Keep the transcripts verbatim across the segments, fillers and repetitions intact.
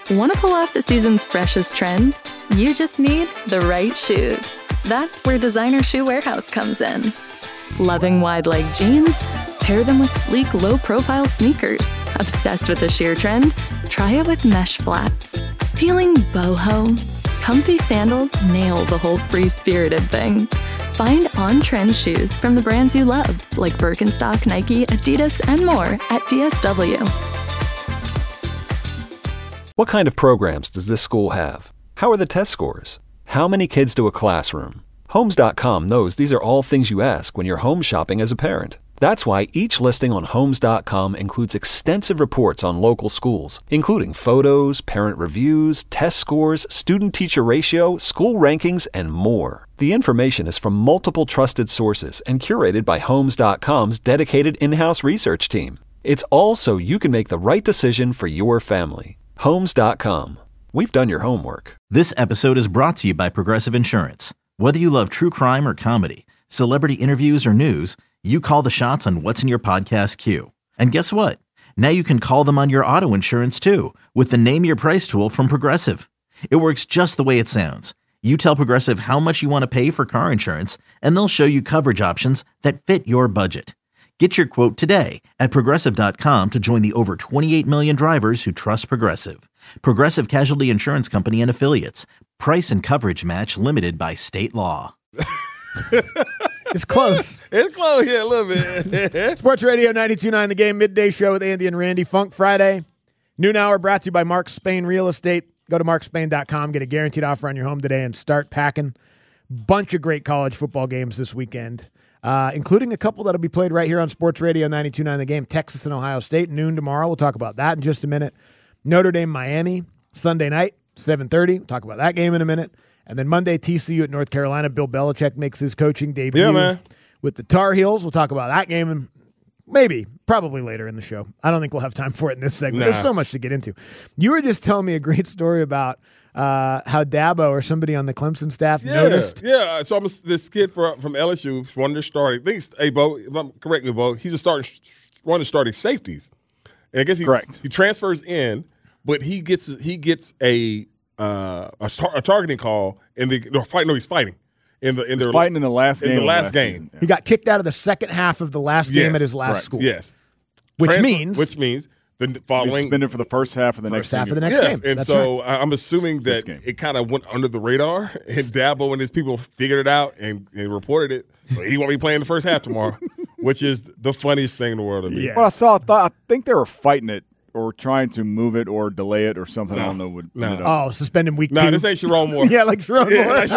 Want to pull off the season's freshest trends? You just need the right shoes. That's where Designer Shoe Warehouse comes in. Loving wide-leg jeans? Pair them with sleek, low-profile sneakers. Obsessed with the sheer trend? Try it with mesh flats. Feeling boho? Comfy sandals nail the whole free-spirited thing. Find on-trend shoes from the brands you love, like Birkenstock, Nike, Adidas, and more at D S W. What kind of programs does this school have? How are the test scores? How many kids do a classroom? Homes dot com knows these are all things you ask when you're home shopping as a parent. That's why each listing on Homes dot com includes extensive reports on local schools, including photos, parent reviews, test scores, student-teacher ratio, school rankings, and more. The information is from multiple trusted sources and curated by Homes dot com's dedicated in-house research team. It's all so you can make the right decision for your family. Homes dot com. We've done your homework. This episode is brought to you by Progressive Insurance. Whether you love true crime or comedy, celebrity interviews or news, you call the shots on what's in your podcast queue. And guess what? Now you can call them on your auto insurance too with the Name Your Price tool from Progressive. It works just the way it sounds. You tell Progressive how much you want to pay for car insurance, and they'll show you coverage options that fit your budget. Get your quote today at Progressive dot com to join the over twenty-eight million drivers who trust Progressive. Progressive Casualty Insurance Company and Affiliates. Price and coverage match limited by state law. It's close. It's close here a little bit. Sports Radio ninety-two point nine The Game, midday show with Andy and Randy. Funk Friday. Noon hour brought to you by Mark Spain Real Estate. Go to mark spain dot com, get a guaranteed offer on your home today, and start packing. Bunch of great college football games this weekend, uh, including a couple that'll be played right here on Sports Radio ninety-two point nine The Game. Texas and Ohio State, noon tomorrow. We'll talk about that in just a minute. Notre Dame, Miami, Sunday night, seven thirty. We'll talk about that game in a minute. And then Monday, T C U at North Carolina. Bill Belichick makes his coaching debut yeah, man. with the Tar Heels. We'll talk about that game and maybe, probably later in the show. I don't think we'll have time for it in this segment. Nah. There's so much to get into. You were just telling me a great story about uh, how Dabo or somebody on the Clemson staff yeah, noticed. Yeah, so I'm a, this kid from, from L S U, one of their starting. I think, he's- hey, Bo, if I'm- correct me, Bo. He's a starting, one of the starting safeties. And I guess he, Correct. he transfers in, but he gets he gets a uh, a, tar- a targeting call in the no, fight. No, he's fighting in the in He's their fighting in the last in game. the of last last game. season. He got kicked out of the second half of the last game Yes, at his last correct. school. Yes, Which Transfer- means which means the He's following suspended for the first half of the First next half game. of the next yes, game. and That's so I I'm assuming This that game. it kind of went under the radar, and Dabo and his people figured it out and, and reported it. So he won't be playing the first half tomorrow, which is the funniest thing in the world to me. Yeah. Well, I saw. I, thought, I think they were fighting it or trying to move it or delay it or something. I No, don't know what. no. ended up. Oh, suspend him week No, two. this ain't Sharon Moore. yeah, like Sharon Yeah, Moore. that's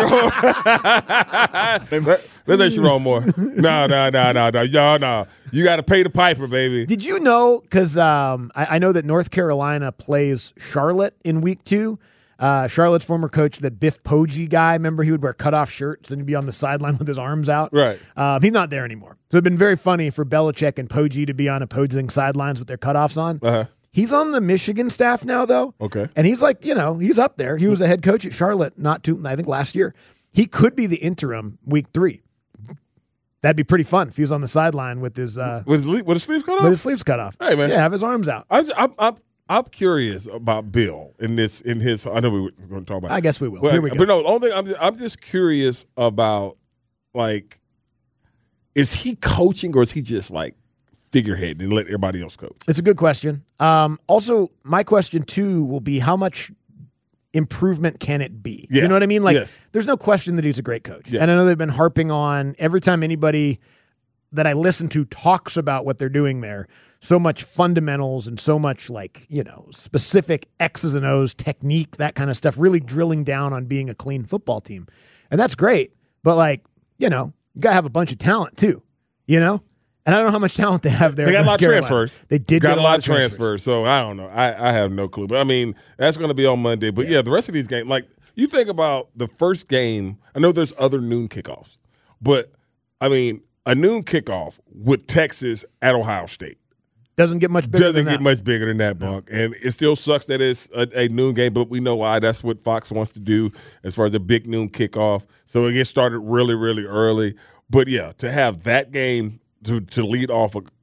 Sharon. This ain't Sharon Moore. No, no, no, no, no. Y'all, no. You got to pay the piper, baby. Did you know, because um, I, I know that North Carolina plays Charlotte in week two. Uh, Charlotte's former coach, the Biff Poggi guy, remember he would wear cutoff shirts and he'd be on the sideline with his arms out? Right. Um, he's not there anymore. So it'd been very funny for Belichick and Poggi to be on opposing sidelines with their cutoffs on. Uh-huh. He's on the Michigan staff now, though. Okay. And he's like, you know, he's up there. He was a head coach at Charlotte not too, I think last year. He could be the interim week three. That'd be pretty fun if he was on the sideline with his uh, With his, le- with his sleeves cut off? with his sleeves cut off. Hey, man. Yeah, have his arms out. I just, I'm, I'm, I'm curious about Bill in this, in his, I know we were going to talk about it. I guess we will. But, Here we go. but no, the only thing I'm just, I'm just curious about, like, is he coaching or is he just like figurehead and let everybody else coach? It's a good question. Um, also, my question too will be how much improvement can it be? Yeah. You know what I mean? Like, Yes. there's no question that he's a great coach. Yes. And I know they've been harping on every time anybody that I listen to talks about what they're doing there, so much fundamentals and so much like, you know, specific X's and O's, technique, that kind of stuff, really drilling down on being a clean football team. And that's great. But like, you know, you got to have a bunch of talent too, you know? And I don't know how much talent they have there. They got in a lot North of Carolina. transfers. They did got get a lot of transfers. So I don't know. I, I have no clue. But I mean, that's going to be on Monday. But yeah. yeah, the rest of these games, like you think about the first game. I know there's other noon kickoffs, but I mean, a noon kickoff with Texas at Ohio State doesn't get much bigger. doesn't than get that. much bigger than that, Bunk. And it still sucks that it's a, a noon game, but we know why. That's what Fox wants to do as far as a big noon kickoff. So it gets started really, really early. But yeah, to have that game to to lead off a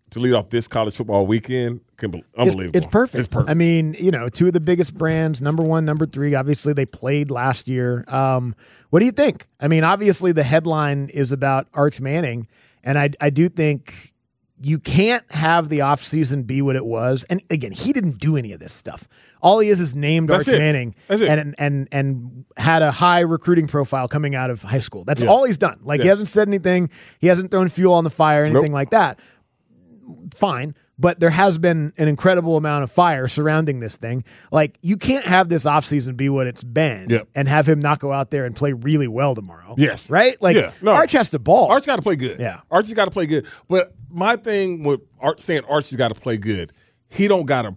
to lead off this college football weekend, unbelievable. It's, it's perfect. It's perfect. I mean, you know, two of the biggest brands, number one, number three. Obviously, they played last year. Um, what do you think? I mean, obviously, the headline is about Arch Manning, and I, I do think you can't have the offseason be what it was. And again, he didn't do any of this stuff. All he is is named That's Arch it. Manning That's it. and and and had a high recruiting profile coming out of high school. That's Yeah. all he's done. Like, he Yeah. hasn't said anything. He hasn't thrown fuel on the fire, anything Nope. like that. Fine. But there has been an incredible amount of fire surrounding this thing. Like, you can't have this offseason be what it's been Yep. and have him not go out there and play really well tomorrow. Yes. Right? Like, Yeah. No. Arch has to ball. Arch's got to play good. Yeah. Arch's got to play good. But my thing with Arch saying Arch's got to play good, he don't got a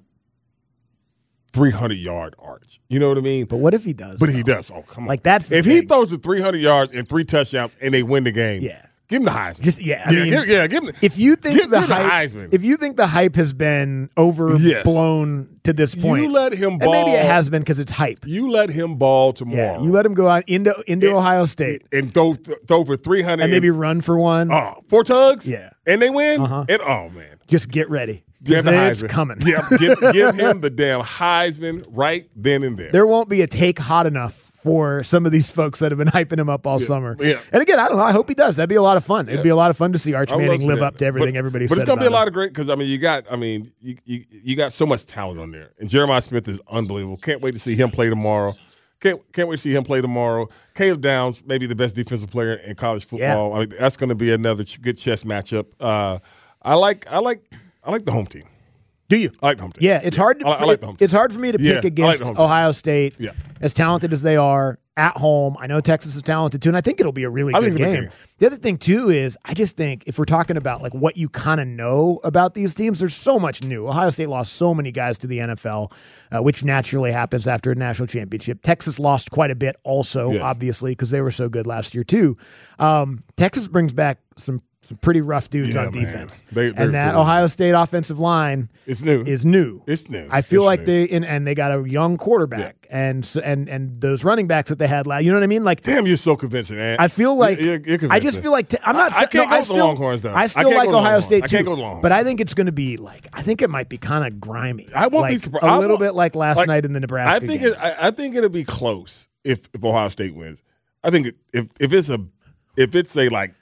three hundred yard Arch. You know what I mean? But what if he does? But he though? does. Oh, come on. Like, that's the if he thing. throws the three hundred yards and three touchdowns and they win the game. Yeah. Give him the Heisman. Just yeah, I yeah, mean, give, yeah, give him. if you think give, the give the hype, Heisman. if you think the hype has been overblown to this point, You let him and maybe it ball. has been because it's hype. You let him ball tomorrow. Yeah, you let him go out into into And- Ohio State and throw throw for three hundred and maybe run for one. oh four tugs. Yeah. and they win. Uh-huh. And oh man, Just get ready. give 'Cause the it's Heisman. coming. Yeah, give, give him the damn Heisman right then and there. There won't be a take hot enough for some of these folks that have been hyping him up all summer. yeah. And again, I don't know. I hope he does. That'd be a lot of fun. It'd Yeah. be a lot of fun to see Arch I would love Manning to live see up that. to everything but, everybody but said it's gonna be a about lot him. of great because I mean you got I mean you, you you got so much talent on there and Jeremiah Smith is unbelievable. Can't wait to see him play tomorrow. Can't can't wait to see him play tomorrow. Caleb Downs, maybe the best defensive player in college football. I mean that's going to be another ch- good chess matchup. Uh, I like I like I like the home team. Do you? I like the home team. Yeah, it's hard to I, I like the home team. it's hard for me to Yeah, I pick like against the home team. Ohio State. Yeah. As talented as they are at home. I know Texas is talented too, and I think it'll be a really I good think it's a good game. game. The other thing too is I just think if we're talking about like what you kind of know about these teams, there's so much new. Ohio State lost so many guys to the N F L, uh, which naturally happens after a national championship. Texas lost quite a bit also, Yes. obviously, because they were so good last year too. Um, Texas brings back some some pretty rough dudes Yeah, on man. defense. They- they're and that good. Ohio State offensive line It's new. is new. It's new. I feel It's like new. they and, and they got a young quarterback and so, and and those running backs that they had last. You know what I mean? Like Damn, you're so convincing, man. I feel like You're- you're I just convincing. feel like t- I'm not. I- I sa- can't no, go with the still, Longhorns, though. I I still can't like go with Ohio Longhorns. State I too. can't go with Longhorns. But I think it's going to be like I think it might be kind of grimy. I won't like, be surprised. A I little won't- bit like last like, night in the Nebraska I think game. it, I, I think it'll be close if if Ohio State wins. I think it, if if it's a if it's a like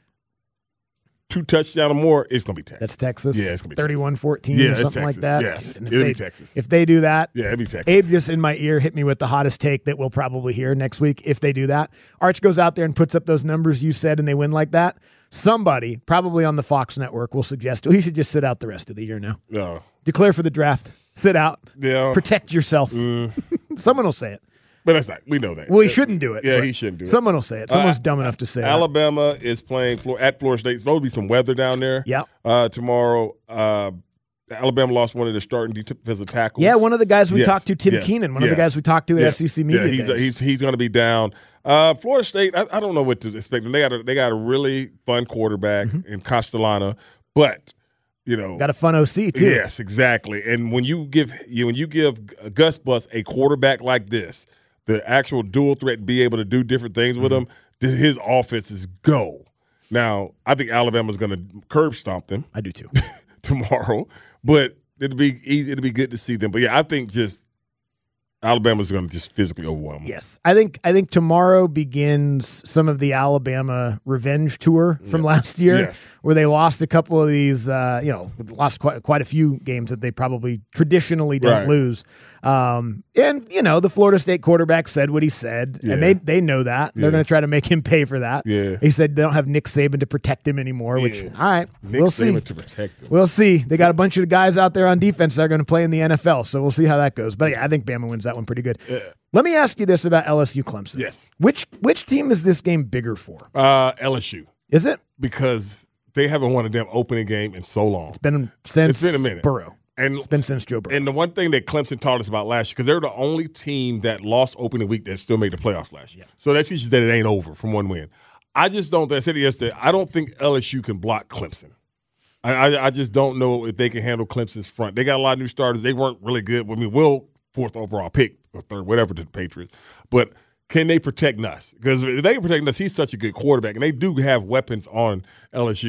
two touchdown or more, it's gonna be Texas. That's Texas. Yeah, it's gonna be thirty-one fourteen Yeah, or it's something like Texas. that. Yes, Dude, and if it'll they, be Texas. If they do that, yeah, it'll be Texas. Abe just in my ear hit me with the hottest take that we'll probably hear next week if they do that. Arch goes out there and puts up those numbers you said and they win like that. Somebody, probably on the Fox network, will suggest well, he should just sit out the rest of the year now. No. Declare for the draft. Sit out. Yeah. Protect yourself. Mm. Someone will say it. But that's not. We know that. Well, he shouldn't do it. Yeah, but he shouldn't do it. Someone will say it. Someone's Uh, dumb enough to say Alabama is playing Flor- at Florida State. It's supposed to be some weather down there. Yep. Uh, tomorrow, uh, Alabama lost one of their starting defensive tackles. that. Yeah, one of the guys we Yes, talked to, Tim yes, Keenan, one of the yeah. guys we talked to at Yeah, S E C Media Yeah, he's Days. he's he's going to be down. Uh, Florida State, I, I don't know what to expect. They got a, they got a really fun quarterback in Castellano, but you know, Mm-hmm. Got a fun O C, too. yes, exactly. And when you give you when you give Gus Bus a quarterback like this, the actual dual threat, be able to do different things with Mm-hmm. him, th- his offense is go. Now, I think Alabama's going to curb stomp them I do, too. tomorrow, but it'll be easy, it'll be good to see them. But yeah, I think just Alabama's going to just physically overwhelm them. Yes, I think I think tomorrow begins some of the Alabama revenge tour from last year, Yes. where they lost a couple of these. Uh, you know, lost quite quite a few games that they probably traditionally don't Right. lose. Um, and you know, the Florida State quarterback said what he said, Yeah. and they they know that they're Yeah. going to try to make him pay for that. Yeah. He said they don't have Nick Saban to protect him anymore. Which Yeah. all right, Nick we'll see. Saban to protect them. We'll see. They got a bunch of guys out there on defense that are going to play in the N F L, so we'll see how that goes. But yeah, I think Bama wins that one pretty good. Let me ask you this about L S U Clemson. Yes. Which which team is this game bigger for? Uh, L S U, Is it? because they haven't won a damn opening game in so long. It's been since It's been a minute. Burrow. And It's been since Joe Burrow. And the one thing that Clemson taught us about last year, because they're the only team that lost opening week that still made the playoffs last year. So that teaches that it ain't over from one win. I just don't. I said it yesterday. I don't think L S U can block Clemson. I, I, I just don't know if they can handle Clemson's front. They got a lot of new starters. They weren't really good. I mean, Will fourth overall pick or third, whatever, to the Patriots. But can they protect Nuss? Because if they can protect Nuss, he's such a good quarterback, and they do have weapons on L S U.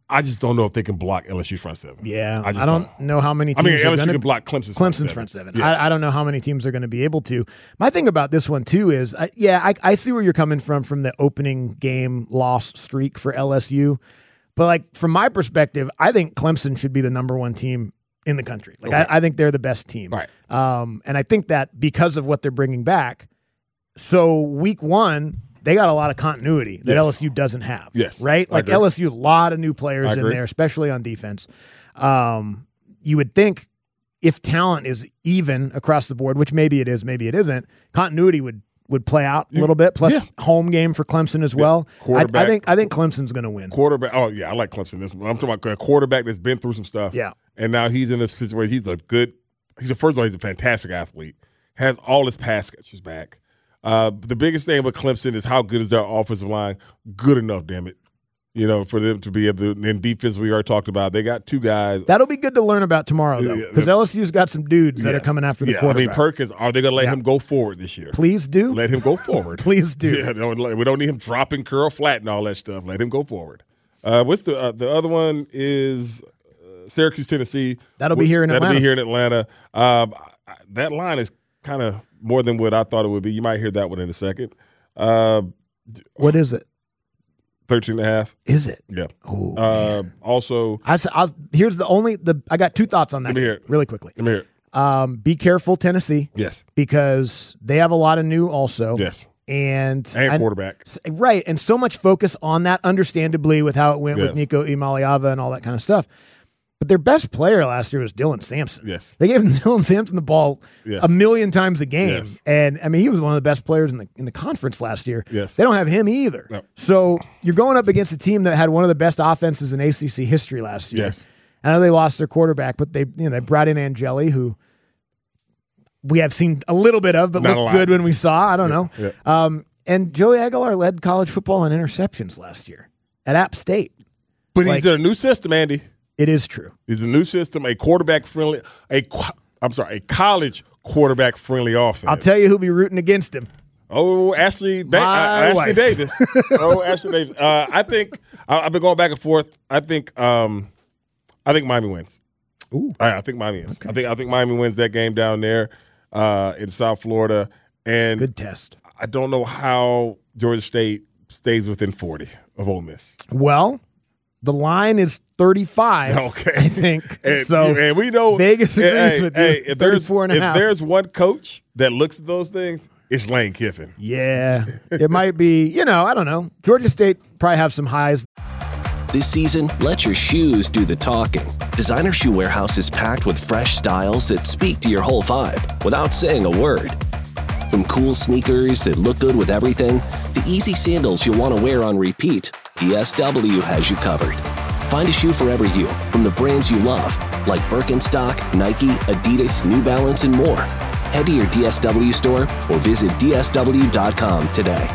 I just don't know if they can block L S U front seven. Yeah, I, just I don't, don't know how many teams I mean, are L S U gonna, can block Clemson's, Clemson's front seven. front seven. Yeah. I, I don't know how many teams are going to be able to. My thing about this one, too, is, uh, yeah, I, I see where you're coming from from the opening game loss streak for L S U. But, like, from my perspective, I think Clemson should be the number one team in the country. Like, okay. I, I think they're the best team. Right. Um, and I think that because of what they're bringing back, so week one, they got a lot of continuity that yes. L S U doesn't have. Yes. Right? I Like, agree. L S U, a lot of new players I in agree. there, especially on defense. Um, you would think if talent is even across the board, which maybe it is, maybe it isn't, continuity would would play out a little bit. Plus, yeah. home game for Clemson as well. I, I Quarterback. think I think Clemson's going to win. Quarterback. Oh, yeah, I like Clemson. This I'm talking about a quarterback that's been through some stuff. Yeah. And now he's in this situation. He's a good – he's a first of all, he's a fantastic athlete. Has all his pass catchers back. Uh, the biggest thing with Clemson is how good is their offensive line? Good enough, damn it. You know, for them to be able to – in defense, we already talked about. They got two guys. That'll be good to learn about tomorrow, though, because L S U's got some dudes that Yes. are coming after the yeah, quarterback. I mean, Perkins, are they going to let Yeah. him go forward this year? Please do. Let him go forward. Please do. Yeah, don't, we don't need him dropping curl flat and all that stuff. Let him go forward. Uh, what's the uh, the other one is uh, Syracuse, Tennessee. That'll be here in That'll Atlanta. be here in Atlanta. Um, I, that line is kind of more than what I thought it would be. You might hear that one in a second. Uh, What is it? thirteen and a half. Is it? Yeah. Oh, Uh, also, I, was- I was, here's the only the I got two thoughts on that Let me hear it. really quickly. let me hear it. Um, be careful, Tennessee, Yes. because they have a lot of new also. Yes. And, And I- quarterback. right, and so much focus on that, understandably, with how it went Yes. with Nico Imaliava and all that kind of stuff. But their best player last year was Dylan Sampson. Yes. They gave Dylan Sampson the ball Yes. a million times a game, Yes. and I mean he was one of the best players in the in the conference last year. Yes. They don't have him either. No. So you're going up against a team that had one of the best offenses in A C C history last year. Yes. I know they lost their quarterback, but they you know they brought in Angeli, who we have seen a little bit of, but Not a looked lot. good when we saw. I don't know. Yeah. Um, and Joey Aguilar led college football in interceptions last year at App State. But Like- he's in a new system, Andy. It is true. It's a new system, a quarterback friendly, a qu- I'm sorry, a college quarterback friendly offense. I'll tell you who'll be rooting against him. Oh, Ashley, da- uh, My Ashley wife. Davis. oh, Ashley Davis. Uh, I think I, I've been going back and forth. I think um, I think Miami wins. Ooh. I, I think Miami wins. I think I think Miami wins that game down there uh, in South Florida. And Good test. I don't know how Georgia State stays within forty of Ole Miss. Well, the line is thirty-five. Okay. I think. And, so and we know Vegas agrees hey, with hey, you. If there's, thirty-four and a if half. there's one coach that looks at those things, it's Lane Kiffin. Yeah. It might be, you know, I don't know. Georgia State probably have some highs. This season, let your shoes do the talking. Designer Shoe Warehouse is packed with fresh styles that speak to your whole vibe without saying a word. From cool sneakers that look good with everything, to easy sandals you'll want to wear on repeat, D S W has you covered. Find a shoe for every you, from the brands you love, like Birkenstock, Nike, Adidas, New Balance, and more. Head to your D S W store or visit D S W dot com today.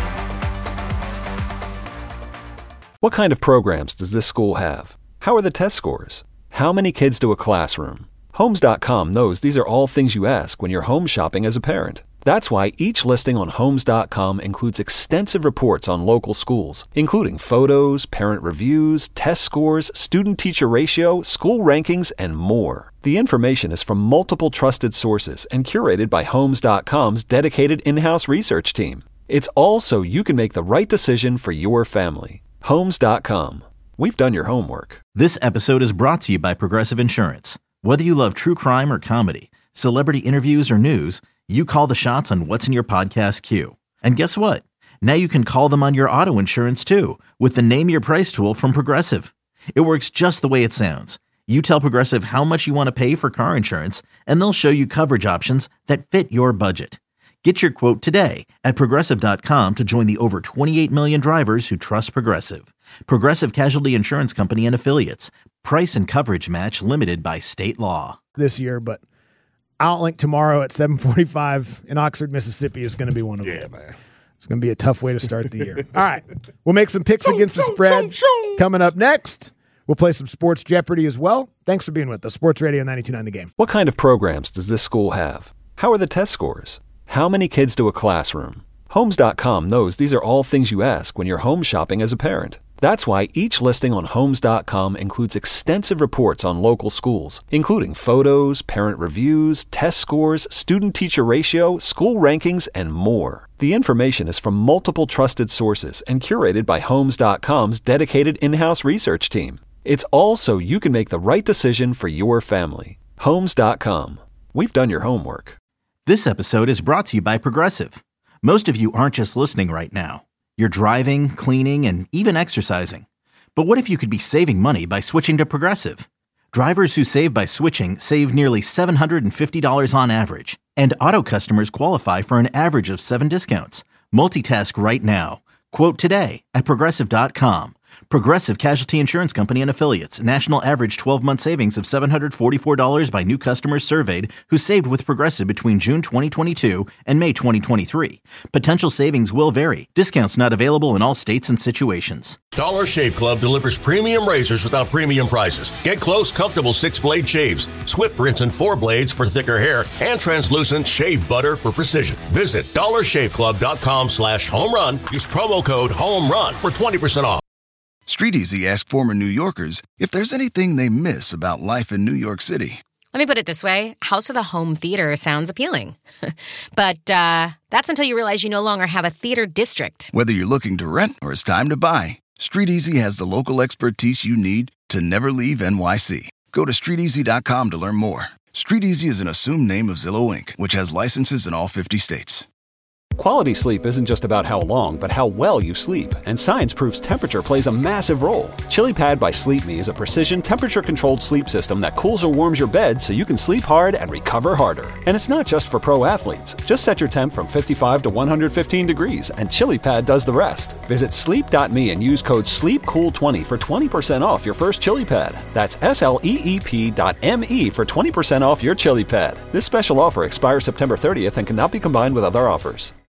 What kind of programs does this school have? How are the test scores? How many kids do a classroom? Homes dot com knows these are all things you ask when you're home shopping as a parent. That's why each listing on Homes dot com includes extensive reports on local schools, including photos, parent reviews, test scores, student-teacher ratio, school rankings, and more. The information is from multiple trusted sources and curated by Homes dot com's dedicated in-house research team. It's all so you can make the right decision for your family. Homes dot com. We've done your homework. This episode is brought to you by Progressive Insurance. Whether you love true crime or comedy, celebrity interviews or news, you call the shots on what's in your podcast queue. And guess what? Now you can call them on your auto insurance too with the Name Your Price tool from Progressive. It works just the way it sounds. You tell Progressive how much you want to pay for car insurance, and they'll show you coverage options that fit your budget. Get your quote today at Progressive dot com to join the over twenty-eight million drivers who trust Progressive. Progressive Casualty Insurance Company and Affiliates. Price and coverage match limited by state law. This year, but Outlink tomorrow at seven forty-five in Oxford, Mississippi is going to be one of Yeah, them. man. It's going to be a tough way to start the year. All right. We'll make some picks against the spread coming up next. We'll play some Sports Jeopardy as well. Thanks for being with us. Sports Radio ninety-two point nine The Game. What kind of programs does this school have? How are the test scores? How many kids do a classroom? Homes dot com knows these are all things you ask when you're home shopping as a parent. That's why each listing on Homes dot com includes extensive reports on local schools, including photos, parent reviews, test scores, student-teacher ratio, school rankings, and more. The information is from multiple trusted sources and curated by Homes dot com's dedicated in-house research team. It's all so you can make the right decision for your family. Homes dot com. We've done your homework. This episode is brought to you by Progressive. Most of you aren't just listening right now. You're driving, cleaning, and even exercising. But what if you could be saving money by switching to Progressive? Drivers who save by switching save nearly seven hundred fifty dollars on average. And auto customers qualify for an average of seven discounts. Multitask right now. Quote today at Progressive dot com. Progressive Casualty Insurance Company and Affiliates. National average twelve-month savings of seven hundred forty-four dollars by new customers surveyed who saved with Progressive between June twenty twenty-two and May twenty twenty-three. Potential savings will vary. Discounts not available in all states and situations. Dollar Shave Club delivers premium razors without premium prices. Get close, comfortable six-blade shaves, swift rinse and four blades for thicker hair, and translucent shave butter for precision. Visit dollar shave club dot com slash home run. Use promo code HOMERUN for twenty percent off. Street Easy asked former New Yorkers if there's anything they miss about life in New York City. Let me put it this way. House of the Home Theater sounds appealing. But uh, that's until you realize you no longer have a theater district. Whether you're looking to rent or it's time to buy, Street Easy has the local expertise you need to never leave N Y C. Go to street easy dot com to learn more. Street Easy is an assumed name of Zillow Incorporated, which has licenses in all fifty states. Quality sleep isn't just about how long, but how well you sleep. And science proves temperature plays a massive role. ChiliPad by Sleep Me is a precision temperature-controlled sleep system that cools or warms your bed so you can sleep hard and recover harder. And it's not just for pro athletes. Just set your temp from fifty-five to one hundred fifteen degrees, and ChiliPad does the rest. Visit sleep dot me and use code sleep cool twenty for twenty percent off your first ChiliPad. That's S L E E P dot M E for twenty percent off your ChiliPad. This special offer expires September thirtieth and cannot be combined with other offers.